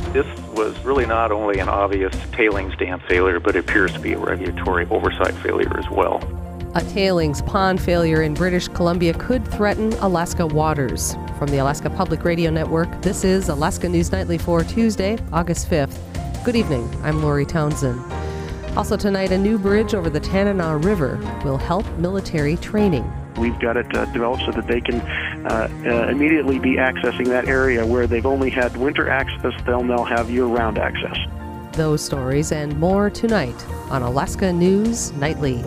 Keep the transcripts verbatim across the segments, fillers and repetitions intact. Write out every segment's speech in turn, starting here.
This was really not only an obvious tailings dam failure, but it appears to be a regulatory oversight failure as well. A tailings pond failure in British Columbia could threaten Alaska waters. From the Alaska Public Radio Network, this is Alaska News Nightly for Tuesday, August fifth. Good evening, I'm Lori Townsend. Also tonight, a new bridge over the Tanana River will help military training. We've got it uh, developed so that they can uh, uh, immediately be accessing that area where they've only had winter access. They'll now have year-round access. Those stories and more tonight on Alaska News Nightly.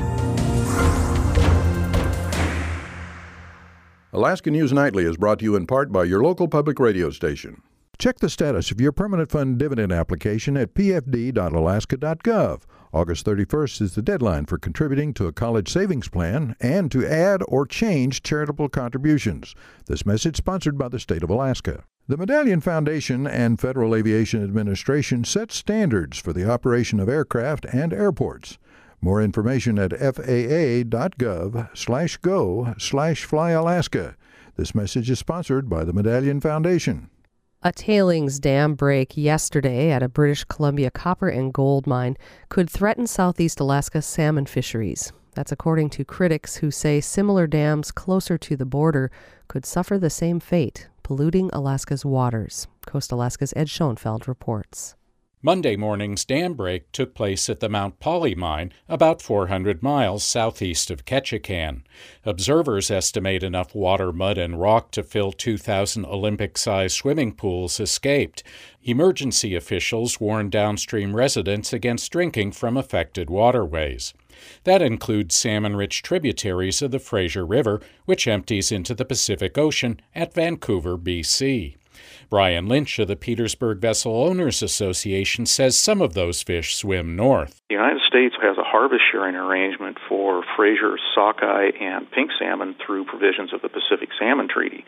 Alaska News Nightly is brought to you in part by your local public radio station. Check the status of your permanent fund dividend application at p f d dot alaska dot gov. August thirty-first is the deadline for contributing to a college savings plan and to add or change charitable contributions. This message sponsored by the state of Alaska. The Medallion Foundation and Federal Aviation Administration set standards for the operation of aircraft and airports. More information at f a a dot gov slash go slash fly Alaska. This message is sponsored by the Medallion Foundation. A tailings dam break yesterday at a British Columbia copper and gold mine could threaten Southeast Alaska salmon fisheries. That's according to critics who say similar dams closer to the border could suffer the same fate, polluting Alaska's waters. Coast Alaska's Ed Schoenfeld reports. Monday morning's dam break took place at the Mount Poly mine, about four hundred miles southeast of Ketchikan. Observers estimate enough water, mud, and rock to fill two thousand Olympic-sized swimming pools escaped. Emergency officials warned downstream residents against drinking from affected waterways. That includes salmon-rich tributaries of the Fraser River, which empties into the Pacific Ocean at Vancouver, B C Brian Lynch of the Petersburg Vessel Owners Association says some of those fish swim north. The United States has a harvest sharing arrangement for Fraser, sockeye, and pink salmon through provisions of the Pacific Salmon Treaty.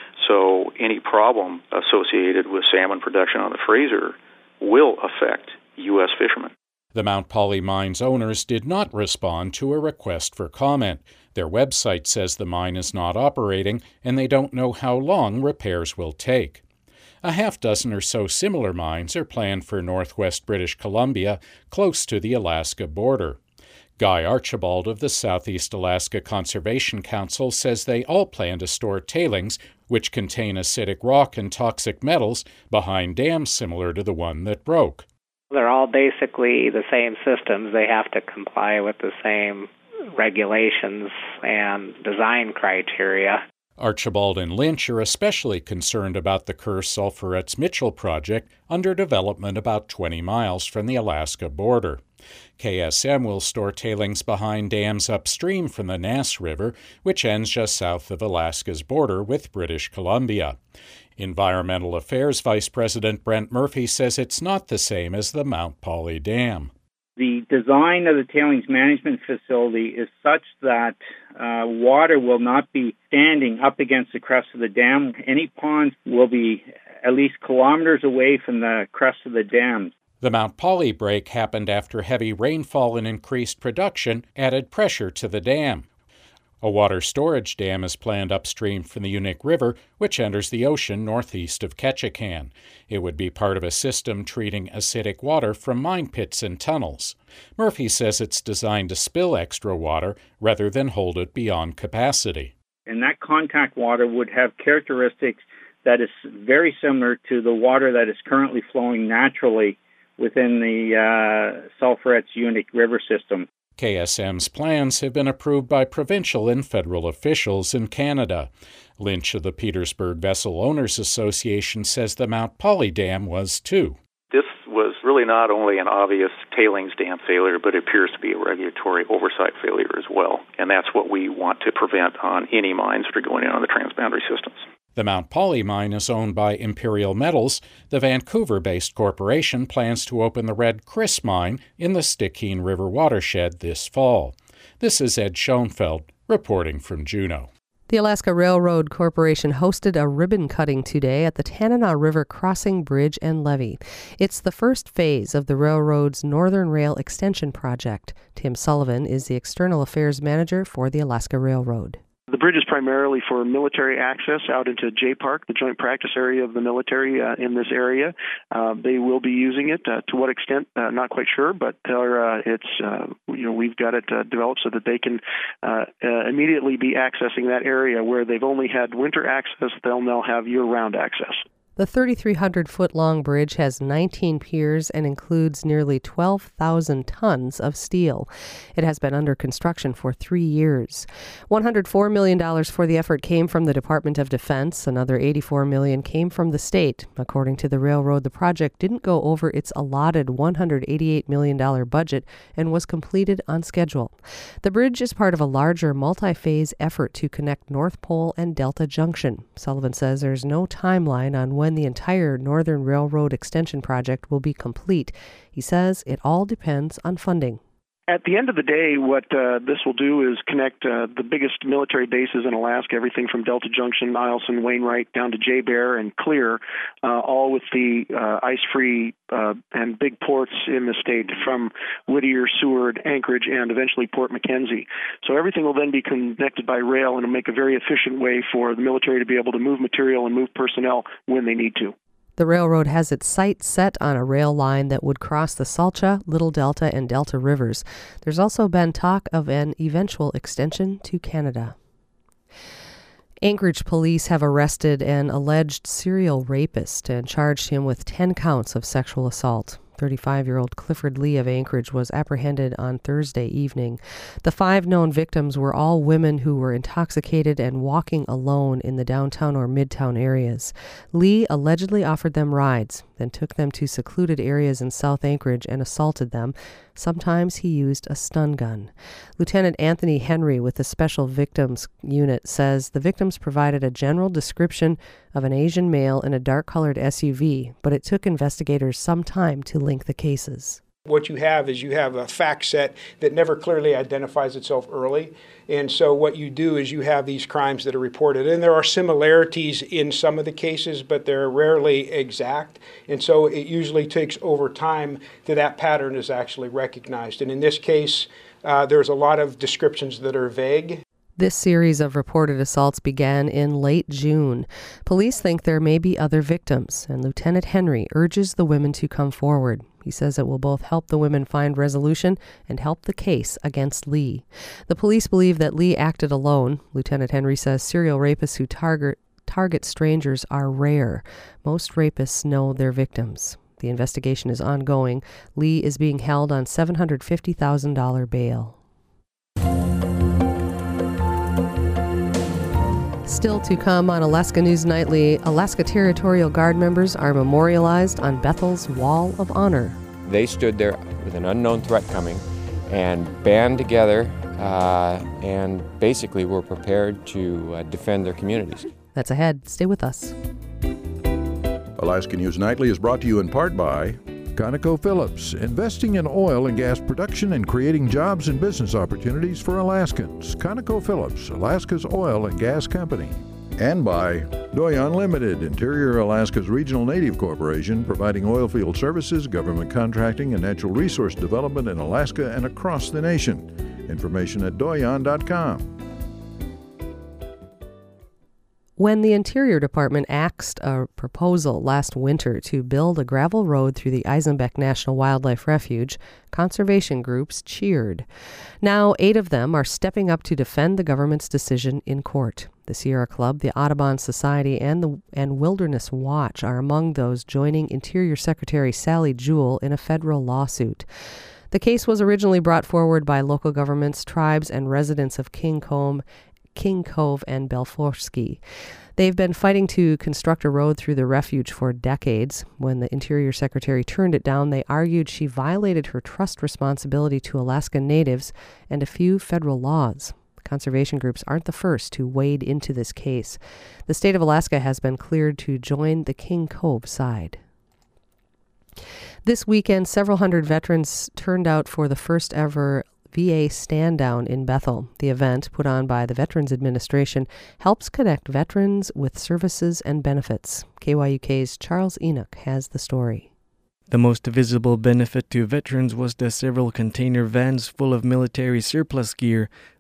So any problem associated with salmon production on the Fraser will affect U S fishermen. The Mount Poly mine's owners did not respond to a request for comment. Their website says the mine is not operating and they don't know how long repairs will take. A half dozen or so similar mines are planned for northwest British Columbia, close to the Alaska border. Guy Archibald of the Southeast Alaska Conservation Council says they all plan to store tailings, which contain acidic rock and toxic metals, behind dams similar to the one that broke. They're all basically the same systems. They have to comply with the same regulations and design criteria. Archibald and Lynch are especially concerned about the Kerr Sulphurets Mitchell project, under development about twenty miles from the Alaska border. K S M will store tailings behind dams upstream from the Nass River, which ends just south of Alaska's border with British Columbia. Environmental Affairs Vice President Brent Murphy says it's not the same as the Mount Poly Dam. The design of the tailings management facility is such that uh, water will not be standing up against the crest of the dam. Any ponds will be at least kilometers away from the crest of the dam. The Mount Poly break happened after heavy rainfall and increased production added pressure to the dam. A water storage dam is planned upstream from the Unic River, which enters the ocean northeast of Ketchikan. It would be part of a system treating acidic water from mine pits and tunnels. Murphy says it's designed to spill extra water rather than hold it beyond capacity. And that contact water would have characteristics that is very similar to the water that is currently flowing naturally within the uh, Sulphurets Unic River system. K S M's plans have been approved by provincial and federal officials in Canada. Lynch of the Petersburg Vessel Owners Association says the Mount Poly Dam was too. This was really not only an obvious tailings dam failure, but it appears to be a regulatory oversight failure as well. And that's what we want to prevent on any mines that are going in on the transboundary systems. The Mount Poly mine is owned by Imperial Metals. The Vancouver-based corporation plans to open the Red Chris mine in the Stikine River watershed this fall. This is Ed Schoenfeld reporting from Juneau. The Alaska Railroad Corporation hosted a ribbon cutting today at the Tanana River Crossing Bridge and Levee. It's the first phase of the railroad's Northern Rail Extension project. Tim Sullivan is the External Affairs Manager for the Alaska Railroad. The bridge is primarily for military access out into J Park, the joint practice area of the military uh, in this area. Uh, they will be using it. Uh, to what extent, uh, not quite sure, but uh, it's uh, you know we've got it uh, developed so that they can uh, uh, immediately be accessing that area where they've only had winter access. They'll now have year-round access. The thirty-three hundred foot long bridge has nineteen piers and includes nearly twelve thousand tons of steel. It has been under construction for three years. one hundred four million dollars for the effort came from the Department of Defense. Another eighty-four million dollars came from the state. According to the railroad, the project didn't go over its allotted one hundred eighty-eight million dollars budget and was completed on schedule. The bridge is part of a larger multi-phase effort to connect North Pole and Delta Junction. Sullivan says there's no timeline on when the entire Northern Railroad Extension project will be complete. He says it all depends on funding. At the end of the day, what uh, this will do is connect uh, the biggest military bases in Alaska, everything from Delta Junction, Eielson, Wainwright, down to J-Bear and Clear, uh, all with the uh, ice-free uh, and big ports in the state from Whittier, Seward, Anchorage, and eventually Port McKenzie. So everything will then be connected by rail and it'll make a very efficient way for the military to be able to move material and move personnel when they need to. The railroad has its sights set on a rail line that would cross the Salcha, Little Delta, and Delta rivers. There's also been talk of an eventual extension to Canada. Anchorage police have arrested an alleged serial rapist and charged him with ten counts of sexual assault. thirty-five-year-old Clifford Lee of Anchorage was apprehended on Thursday evening. The five known victims were all women who were intoxicated and walking alone in the downtown or midtown areas. Lee allegedly offered them rides, then took them to secluded areas in South Anchorage and assaulted them. Sometimes he used a stun gun. Lieutenant Anthony Henry with the Special Victims Unit says the victims provided a general description of an Asian male in a dark-colored S U V, but it took investigators some time to link the cases. What you have is you have a fact set that never clearly identifies itself early. And so what you do is you have these crimes that are reported. And there are similarities in some of the cases, but they're rarely exact. And so it usually takes over time that that pattern is actually recognized. And in this case, uh, there's a lot of descriptions that are vague. This series of reported assaults began in late June. Police think there may be other victims, and Lieutenant Henry urges the women to come forward. He says it will both help the women find resolution and help the case against Lee. The police believe that Lee acted alone. Lieutenant Henry says serial rapists who target, target strangers are rare. Most rapists know their victims. The investigation is ongoing. Lee is being held on seven hundred fifty thousand dollars bail. Still to come on Alaska News Nightly, Alaska Territorial Guard members are memorialized on Bethel's Wall of Honor. They stood there with an unknown threat coming and band together uh, and basically were prepared to uh, defend their communities. That's ahead. Stay with us. Alaska News Nightly is brought to you in part by ConocoPhillips, investing in oil and gas production and creating jobs and business opportunities for Alaskans. ConocoPhillips, Alaska's oil and gas company. And by Doyon Limited, Interior Alaska's regional native corporation, providing oil field services, government contracting, and natural resource development in Alaska and across the nation. Information at doyon dot com. When the Interior Department axed a proposal last winter to build a gravel road through the Eisenbeck National Wildlife Refuge, conservation groups cheered. Now, eight of them are stepping up to defend the government's decision in court. The Sierra Club, the Audubon Society, and the and Wilderness Watch are among those joining Interior Secretary Sally Jewell in a federal lawsuit. The case was originally brought forward by local governments, tribes, and residents of King Cove King Cove and Belforski. They've been fighting to construct a road through the refuge for decades. When the Interior Secretary turned it down, they argued she violated her trust responsibility to Alaska Natives and a few federal laws. Conservation groups aren't the first to wade into this case. The state of Alaska has been cleared to join the King Cove side. This weekend, several hundred veterans turned out for the first ever V A Stand Down in Bethel. The event, put on by the Veterans Administration, helps connect veterans with services and benefits. K Y U K's Charles Enoch has the story. The most visible benefit to veterans was the several container vans full of military surplus gear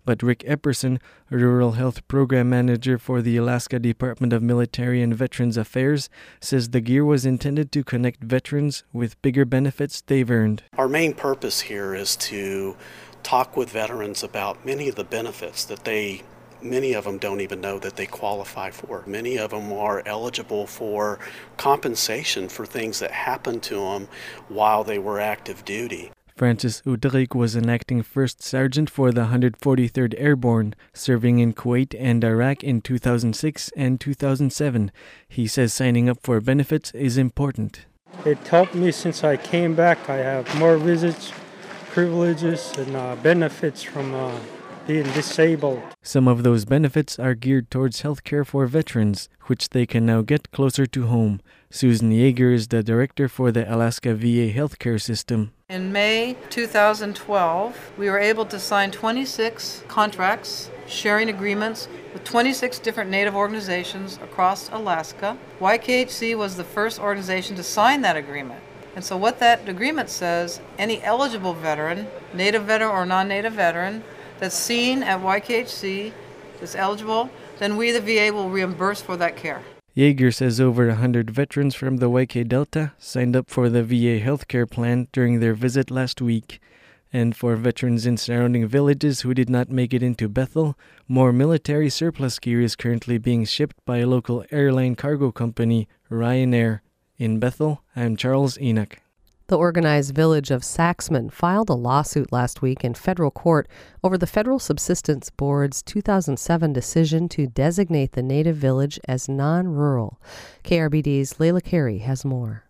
But Rick Epperson, a Rural Health Program Manager for the Alaska Department of Military and Veterans Affairs, says the gear was intended to connect veterans with bigger benefits they've earned. Our main purpose here is to talk with veterans about many of the benefits that they Many of them don't even know that they qualify for. Many of them are eligible for compensation for things that happened to them while they were active duty. Francis Udrik was an acting first sergeant for the one hundred forty-third Airborne, serving in Kuwait and Iraq in two thousand six and two thousand seven. He says signing up for benefits is important. It helped me since I came back. I have more visits, privileges, and uh, benefits from uh, being disabled. Some of those benefits are geared towards health care for veterans, which they can now get closer to home. Susan Yeager is the director for the Alaska V A healthcare system. In May two thousand twelve, we were able to sign twenty-six contracts, sharing agreements with twenty-six different Native organizations across Alaska. Y K H C was the first organization to sign that agreement. And so what that agreement says, any eligible veteran, Native veteran or non-Native veteran, that's seen at Y K H C, that's eligible, then we, the V A, will reimburse for that care. Yeager says over one hundred veterans from the Y K Delta signed up for the V A healthcare plan during their visit last week. And for veterans in surrounding villages who did not make it into Bethel, more military surplus gear is currently being shipped by a local airline cargo company, Ryanair. In Bethel, I'm Charles Enoch. The organized village of Saxman filed a lawsuit last week in federal court over the Federal Subsistence Board's two thousand seven decision to designate the native village as non-rural. K R B D's Layla Carey has more.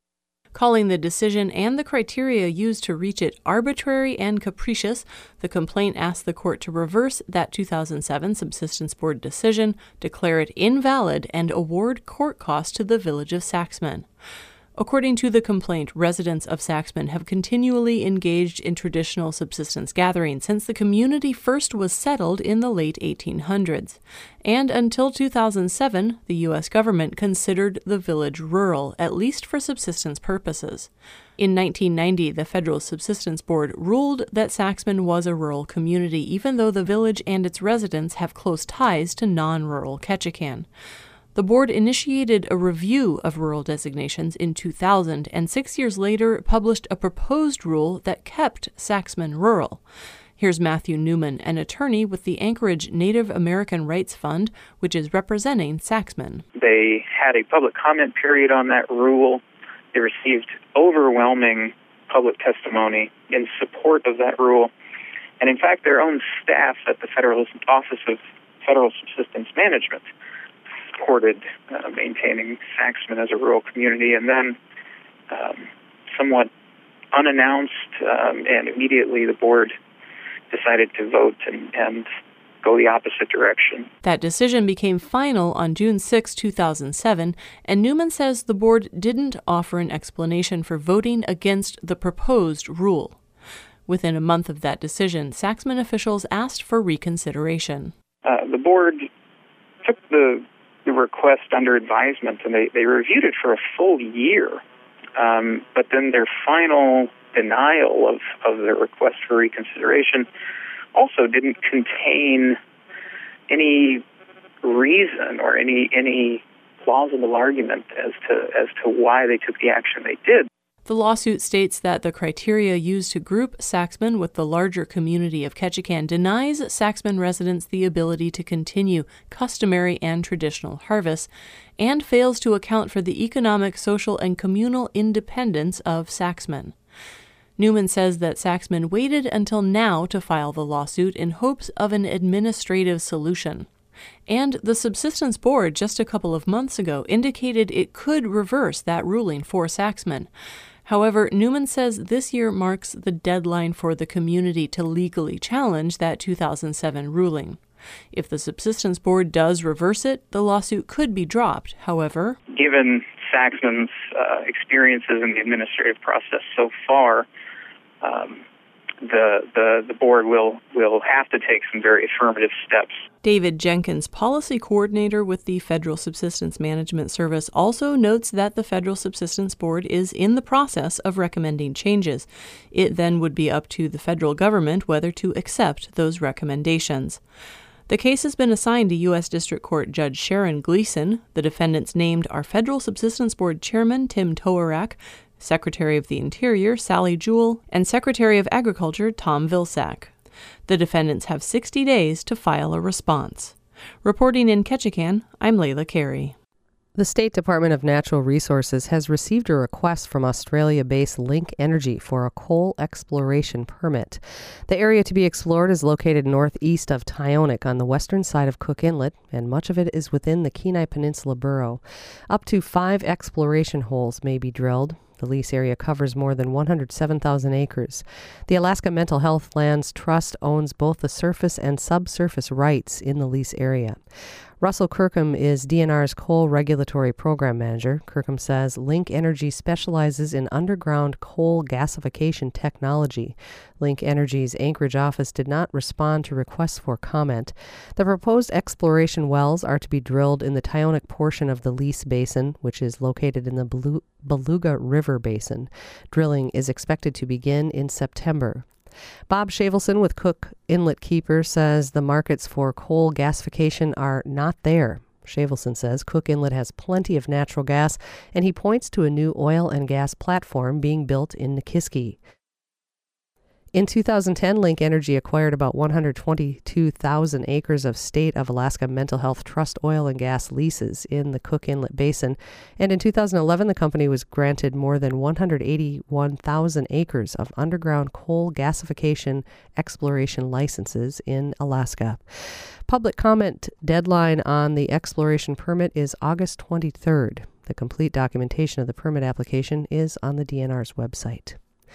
Calling the decision and the criteria used to reach it arbitrary and capricious, the complaint asked the court to reverse that two thousand seven Subsistence Board decision, declare it invalid, and award court costs to the village of Saxman. According to the complaint, residents of Saxman have continually engaged in traditional subsistence gathering since the community first was settled in the late eighteen hundreds. And until two thousand seven, the U S government considered the village rural, at least for subsistence purposes. In nineteen ninety, the Federal Subsistence Board ruled that Saxman was a rural community, even though the village and its residents have close ties to non-rural Ketchikan. The board initiated a review of rural designations in two thousand and six years later published a proposed rule that kept Saxman rural. Here's Matthew Newman, an attorney with the Anchorage Native American Rights Fund, which is representing Saxman. They had a public comment period on that rule. They received overwhelming public testimony in support of that rule. And in fact, their own staff at the Federal Office of Federal Subsistence Management supported uh, maintaining Saxman as a rural community, and then um, somewhat unannounced um, and immediately the board decided to vote and, and go the opposite direction. That decision became final on June sixth, two thousand seven, and Newman says the board didn't offer an explanation for voting against the proposed rule. Within a month of that decision, Saxman officials asked for reconsideration. Uh, the board took the the request under advisement, and they, they reviewed it for a full year. Um, but then their final denial of, of the request for reconsideration also didn't contain any reason or any any plausible argument as to as to why they took the action they did. The lawsuit states that the criteria used to group Saxman with the larger community of Ketchikan denies Saxman residents the ability to continue customary and traditional harvests and fails to account for the economic, social, and communal independence of Saxman. Newman says that Saxman waited until now to file the lawsuit in hopes of an administrative solution. And the Subsistence Board just a couple of months ago indicated it could reverse that ruling for Saxman. However, Newman says this year marks the deadline for the community to legally challenge that two thousand seven ruling. If the Subsistence Board does reverse it, the lawsuit could be dropped. However, given Saxman's uh, experiences in the administrative process so far, um, the, the, the board will, will have to take some very affirmative steps. David Jenkins, policy coordinator with the Federal Subsistence Management Service, also notes that the Federal Subsistence Board is in the process of recommending changes. It then would be up to the federal government whether to accept those recommendations. The case has been assigned to U S District Court Judge Sharon Gleason. The defendants named are Federal Subsistence Board Chairman Tim Towarak, Secretary of the Interior Sally Jewell, and Secretary of Agriculture Tom Vilsack. The defendants have sixty days to file a response. Reporting in Ketchikan, I'm Layla Carey. The State Department of Natural Resources has received a request from Australia-based Link Energy for a coal exploration permit. The area to be explored is located northeast of Tyonek on the western side of Cook Inlet, and much of it is within the Kenai Peninsula Borough. Up to five exploration holes may be drilled. The lease area covers more than one hundred seven thousand acres. The Alaska Mental Health Lands Trust owns both the surface and subsurface rights in the lease area. Russell Kirkham is D N R's Coal Regulatory Program Manager. Kirkham says Link Energy specializes in underground coal gasification technology. Link Energy's Anchorage office did not respond to requests for comment. The proposed exploration wells are to be drilled in the Tyonek portion of the lease basin, which is located in the Beluga River Basin. Drilling is expected to begin in September. Bob Shavelson with Cook Inlet Keeper says the markets for coal gasification are not there. Shavelson says Cook Inlet has plenty of natural gas, and he points to a new oil and gas platform being built in Nikiski. In two thousand ten, Link Energy acquired about one hundred twenty-two thousand acres of State of Alaska Mental Health Trust oil and gas leases in the Cook Inlet Basin, and in two thousand eleven, the company was granted more than one hundred eighty-one thousand acres of underground coal gasification exploration licenses in Alaska. Public comment deadline on the exploration permit is August twenty-third. The complete documentation of the permit application is on the D N R's website.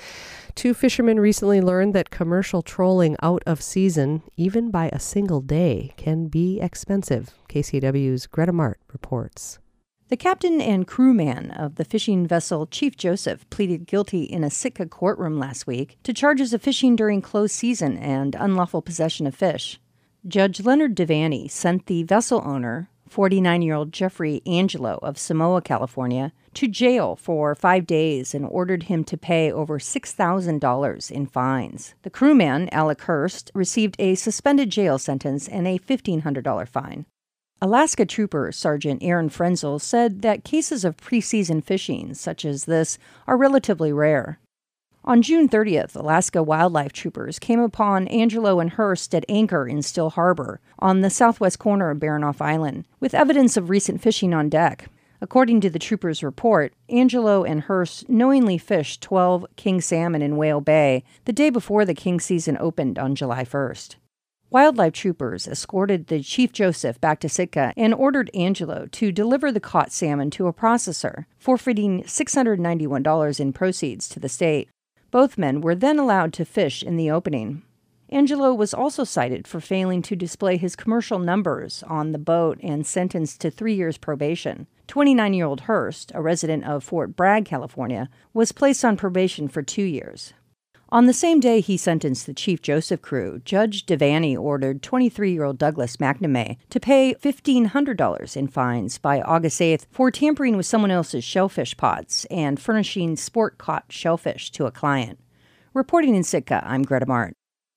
Two fishermen recently learned that commercial trolling out of season, even by a single day, can be expensive. K C A W's Greta Mart reports. The captain and crewman of the fishing vessel Chief Joseph pleaded guilty in a Sitka courtroom last week to charges of fishing during closed season and unlawful possession of fish. Judge Leonard Devaney sent the vessel owner, forty-nine-year-old Jeffrey Angelo of Samoa, California, to jail for five days and ordered him to pay over six thousand dollars in fines. The crewman, Alec Hurst, received a suspended jail sentence and a fifteen hundred dollars fine. Alaska Trooper Sergeant Aaron Frenzel said that cases of preseason fishing such as this are relatively rare. On June thirtieth, Alaska Wildlife Troopers came upon Angelo and Hurst at anchor in Still Harbor on the southwest corner of Baranof Island, with evidence of recent fishing on deck. According to the troopers' report, Angelo and Hurst knowingly fished twelve king salmon in Whale Bay the day before the king season opened on July first. Wildlife troopers escorted the Chief Joseph back to Sitka and ordered Angelo to deliver the caught salmon to a processor, forfeiting six hundred ninety-one dollars in proceeds to the state. Both men were then allowed to fish in the opening. Angelo was also cited for failing to display his commercial numbers on the boat and sentenced to three years probation. twenty-nine-year-old Hurst, a resident of Fort Bragg, California, was placed on probation for two years. On the same day he sentenced the Chief Joseph crew, Judge Devaney ordered twenty-three-year-old Douglas McNamee to pay fifteen hundred dollars in fines by August eighth for tampering with someone else's shellfish pots and furnishing sport-caught shellfish to a client. Reporting in Sitka, I'm Greta Mart.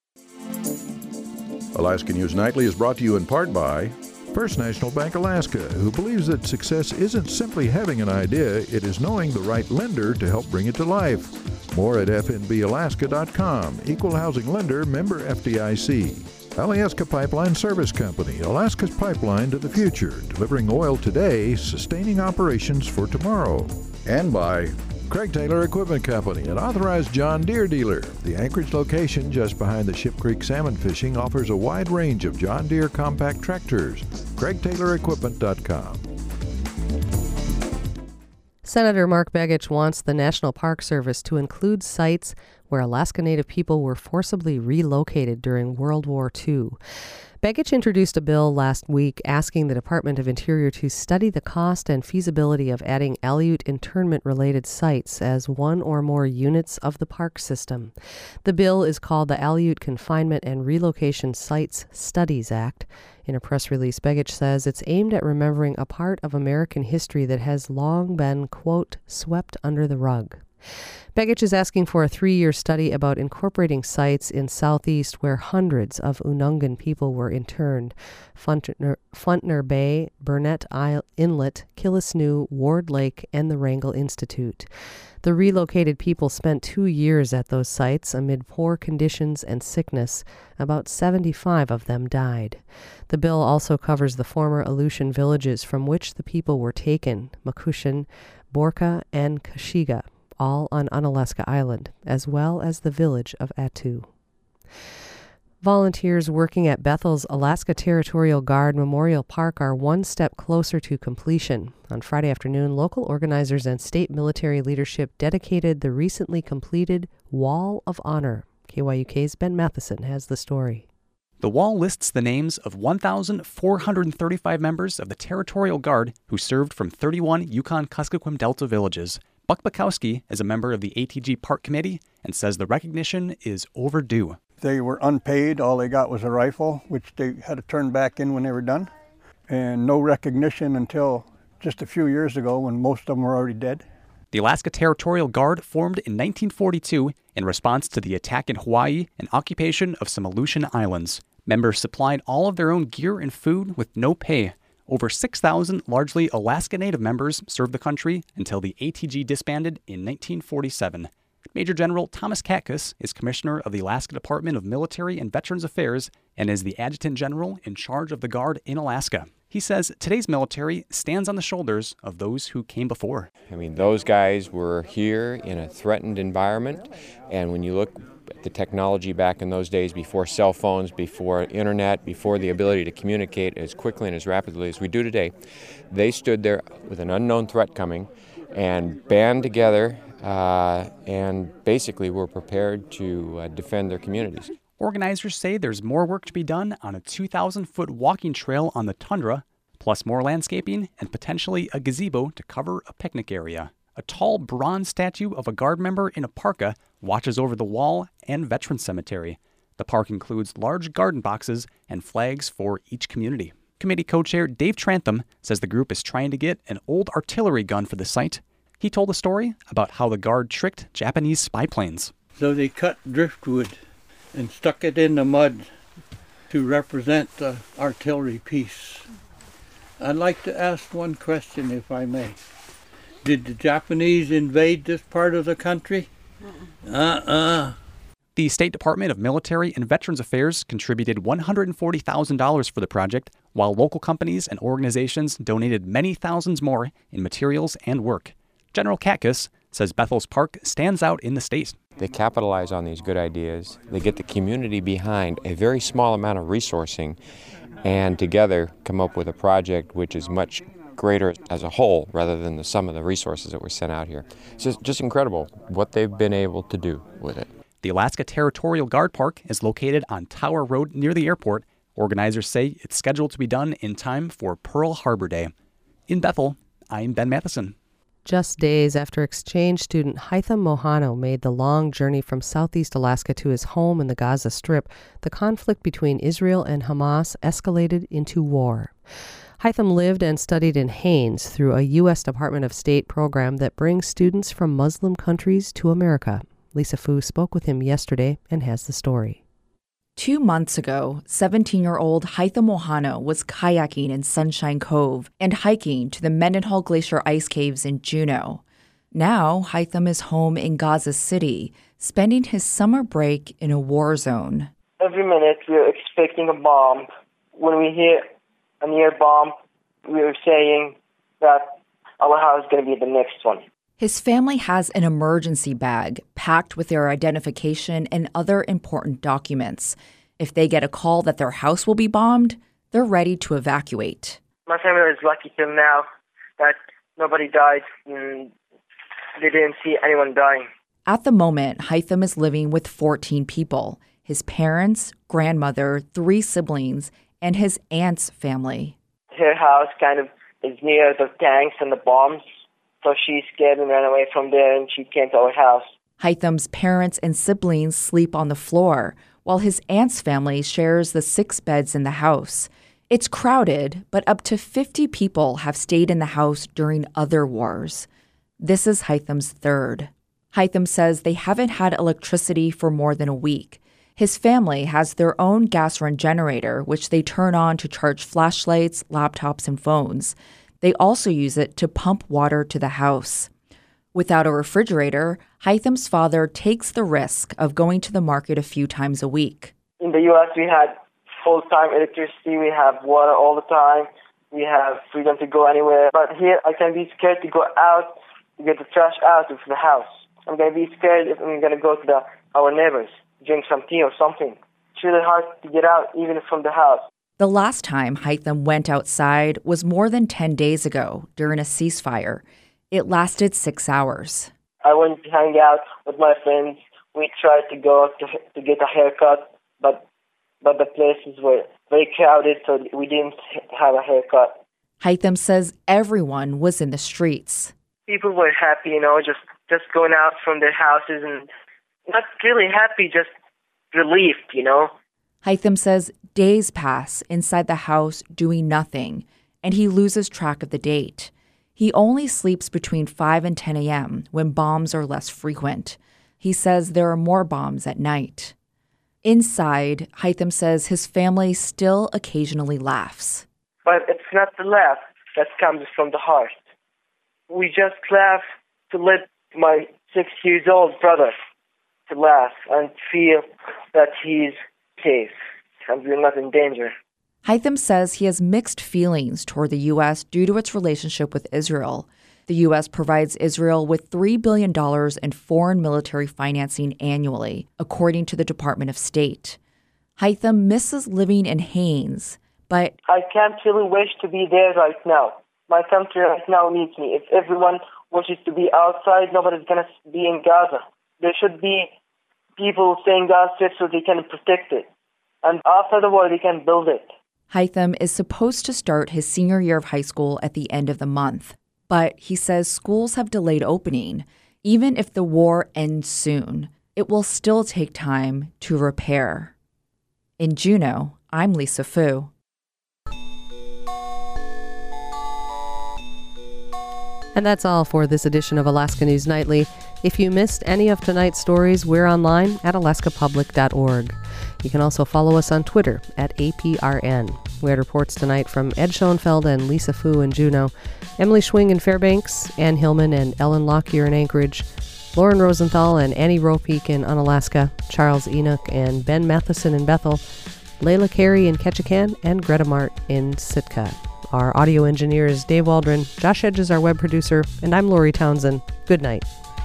Alaska News Nightly is brought to you in part by First National Bank Alaska, who believes that success isn't simply having an idea, it is knowing the right lender to help bring it to life. More at f n b alaska dot com. Equal housing lender, member F D I C. Alyeska Pipeline Service Company, Alaska's pipeline to the future, delivering oil today, sustaining operations for tomorrow. And by Craig Taylor Equipment Company, an authorized John Deere dealer. The Anchorage location just behind the Ship Creek Salmon Fishing offers a wide range of John Deere compact tractors. Craig Taylor Equipment dot com. Senator Mark Begich wants the National Park Service to include sites where Alaska Native people were forcibly relocated during World War Two. Begich introduced a bill last week asking the Department of Interior to study the cost and feasibility of adding Aleut internment-related sites as one or more units of the park system. The bill is called the Aleut Confinement and Relocation Sites Studies Act. In a press release, Begich says it's aimed at remembering a part of American history that has long been, quote, swept under the rug. Begich is asking for a three-year study about incorporating sites in Southeast where hundreds of Unungan people were interned: Funtner, Funtner Bay, Burnett Isle, Inlet, Killisnoo, Ward Lake, and the Wrangell Institute. The relocated people spent two years at those sites amid poor conditions and sickness. About seventy-five of them died. The bill also covers the former Aleutian villages from which the people were taken: Makushin, Borka, and Kashiga, all on Unalaska Island, as well as the village of Attu. Volunteers working at Bethel's Alaska Territorial Guard Memorial Park are one step closer to completion. On Friday afternoon, local organizers and state military leadership dedicated the recently completed Wall of Honor. K Y U K's Ben Matheson has the story. The wall lists the names of one thousand four hundred thirty-five members of the Territorial Guard who served from thirty-one Yukon-Kuskokwim Delta villages. Buck Bukowski is a member of the A T G Park Committee and says the recognition is overdue. They were unpaid. All they got was a rifle, which they had to turn back in when they were done. And no recognition until just a few years ago when most of them were already dead. The Alaska Territorial Guard formed in nineteen forty-two in response to the attack in Hawaii and occupation of some Aleutian islands. Members supplied all of their own gear and food with no pay. Over six thousand largely Alaska Native members served the country until the A T G disbanded in nineteen forty-seven. Major General Thomas Katkus is Commissioner of the Alaska Department of Military and Veterans Affairs and is the Adjutant General in charge of the Guard in Alaska. He says today's military stands on the shoulders of those who came before. I mean, those guys were here in a threatened environment, and when you look at the technology back in those days, before cell phones, before internet, before the ability to communicate as quickly and as rapidly as we do today, they stood there with an unknown threat coming and band together uh, and basically were prepared to uh, defend their communities. Organizers say there's more work to be done on a two thousand foot walking trail on the tundra, plus more landscaping and potentially a gazebo to cover a picnic area. A tall bronze statue of a Guard member in a parka watches over the wall and Veterans Cemetery. The park includes large garden boxes and flags for each community. Committee co-chair Dave Trantham says the group is trying to get an old artillery gun for the site. He told a story about how the Guard tricked Japanese spy planes. So they cut driftwood and stuck it in the mud to represent the artillery piece. I'd like to ask one question, if I may. Did the Japanese invade this part of the country? Uh-uh. The State Department of Military and Veterans Affairs contributed one hundred forty thousand dollars for the project, while local companies and organizations donated many thousands more in materials and work. General Katkus says Bethel's Park stands out in the state. They capitalize on these good ideas. They get the community behind a very small amount of resourcing and together come up with a project which is much greater as a whole rather than the sum of the resources that were sent out here. It's just, just incredible what they've been able to do with it. The Alaska Territorial Guard Park is located on Tower Road near the airport. Organizers say it's scheduled to be done in time for Pearl Harbor Day. In Bethel, I'm Ben Matheson. Just days after exchange student Hytham Mohano made the long journey from southeast Alaska to his home in the Gaza Strip, the conflict between Israel and Hamas escalated into war. Hytham lived and studied in Haines through a U S Department of State program that brings students from Muslim countries to America. Lisa Fu spoke with him yesterday and has the story. Two months ago, seventeen-year-old Hytham Mohano was kayaking in Sunshine Cove and hiking to the Mendenhall Glacier ice caves in Juneau. Now, Hytham is home in Gaza City, spending his summer break in a war zone. Every minute, we're expecting a bomb. When we hear a near bomb, we're saying that our house is going to be the next one. His family has an emergency bag packed with their identification and other important documents. If they get a call that their house will be bombed, they're ready to evacuate. My family is lucky till now that nobody died and they didn't see anyone dying. At the moment, Hytham is living with fourteen people, his parents, grandmother, three siblings, and his aunt's family. Her house kind of is near the tanks and the bombs, so she's scared and ran away from there, and she came to our house. Hytham's parents and siblings sleep on the floor, while his aunt's family shares the six beds in the house. It's crowded, but up to fifty people have stayed in the house during other wars. This is Hytham's third. Hytham says they haven't had electricity for more than a week. His family has their own gas-run generator, which they turn on to charge flashlights, laptops, and phones. They also use it to pump water to the house. Without a refrigerator, Hytham's father takes the risk of going to the market a few times a week. In the U S, we had full-time electricity, we have water all the time, we have freedom to go anywhere. But here, I can be scared to go out to get the trash out of the house. I'm going to be scared if I'm going to go to the, our neighbors, drink some tea or something. It's really hard to get out, even from the house. The last time Hytham went outside was more than ten days ago during a ceasefire. It lasted six hours. I went to hang out with my friends. We tried to go to, to get a haircut, but but the places were very crowded, so we didn't have a haircut. Hytham says everyone was in the streets. People were happy, you know, just, just going out from their houses and not really happy, just relieved, you know. Hytham says days pass inside the house doing nothing, and he loses track of the date. He only sleeps between five and ten a.m. when bombs are less frequent. He says there are more bombs at night. Inside, Hytham says his family still occasionally laughs. But it's not the laugh that comes from the heart. We just laugh to let my six years old brother to laugh and feel that he's safe and we're not in danger. Hytham says he has mixed feelings toward the U S due to its relationship with Israel. The U S provides Israel with three billion dollars in foreign military financing annually, according to the Department of State. Hytham misses living in Haines, but I can't really wish to be there right now. My country right now needs me. If everyone wishes to be outside, nobody's going to be in Gaza. There should be people staying Gaza so they can protect it. And after the war, they can build it. Hytham is supposed to start his senior year of high school at the end of the month. But he says schools have delayed opening. Even if the war ends soon, it will still take time to repair. In Juneau, I'm Lisa Fu. And that's all for this edition of Alaska News Nightly. If you missed any of tonight's stories, we're online at alaska public dot org. You can also follow us on Twitter at A P R N. We had reports tonight from Ed Schoenfeld and Lisa Fu in Juneau, Emily Schwing in Fairbanks, Ann Hillman and Ellen Lockyer in Anchorage, Lauren Rosenthal and Annie Ropeek in Unalaska, Charles Enoch and Ben Matheson in Bethel, Layla Carey in Ketchikan, and Greta Mart in Sitka. Our audio engineer is Dave Waldron, Josh Edge is our web producer, and I'm Lori Townsend. Good night.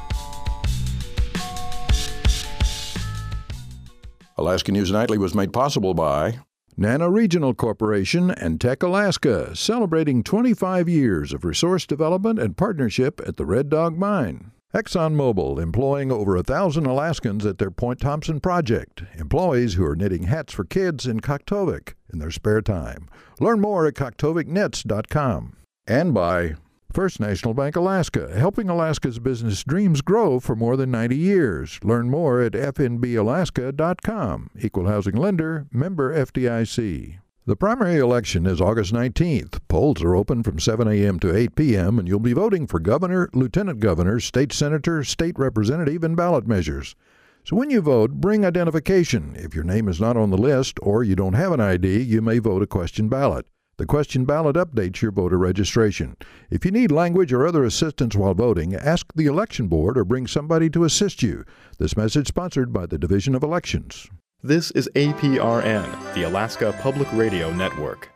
Alaska News Nightly was made possible by Nana Regional Corporation and Tech Alaska, celebrating twenty-five years of resource development and partnership at the Red Dog Mine. ExxonMobil, employing over a thousand Alaskans at their Point Thompson project, employees who are knitting hats for kids in Kaktovik in their spare time. Learn more at kaktovik knits dot com. And by First National Bank Alaska, helping Alaska's business dreams grow for more than ninety years. Learn more at f n b alaska dot com. Equal housing lender, member F D I C. The primary election is August nineteenth. Polls are open from seven a.m. to eight p.m., and you'll be voting for governor, lieutenant governor, state senator, state representative, and ballot measures. So when you vote, bring identification. If your name is not on the list or you don't have an I D, you may vote a question ballot. The question ballot updates your voter registration. If you need language or other assistance while voting, ask the election board or bring somebody to assist you. This message sponsored by the Division of Elections. This is A P R N, the Alaska Public Radio Network.